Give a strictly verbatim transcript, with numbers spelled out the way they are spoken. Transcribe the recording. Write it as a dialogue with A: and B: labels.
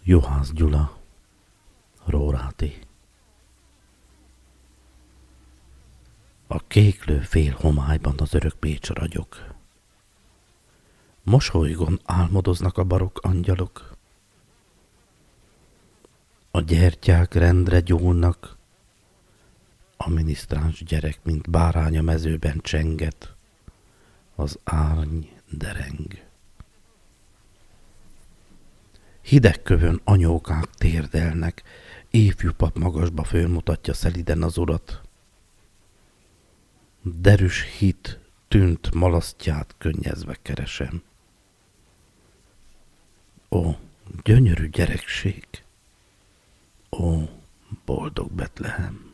A: Juhász Gyula, Róráti. A kéklő fél homályban az örök Pécs ragyog. Mosolygon álmodoznak a barokk angyalok. A gyertyák rendre gyúlnak, a minisztráns gyerek, mint bárány a mezőben csenget, az árny dereng. Hideg kövön anyókák térdelnek, ifjú pap magasba fölmutatja szeliden az urat. Derűs hit tűnt malasztját könnyezve keresem. Ó, gyönyörű gyerekség! Ó, boldog Betlehem!